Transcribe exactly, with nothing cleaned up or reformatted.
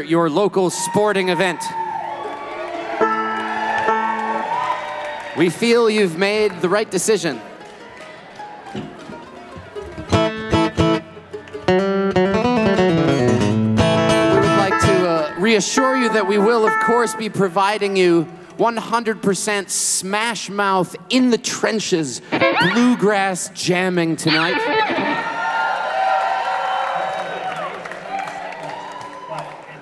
your local sporting event. We feel you've made the right decision. We would like to uh, reassure you that we will, of course, be providing you one hundred percent smash mouth in the trenches bluegrass jamming tonight.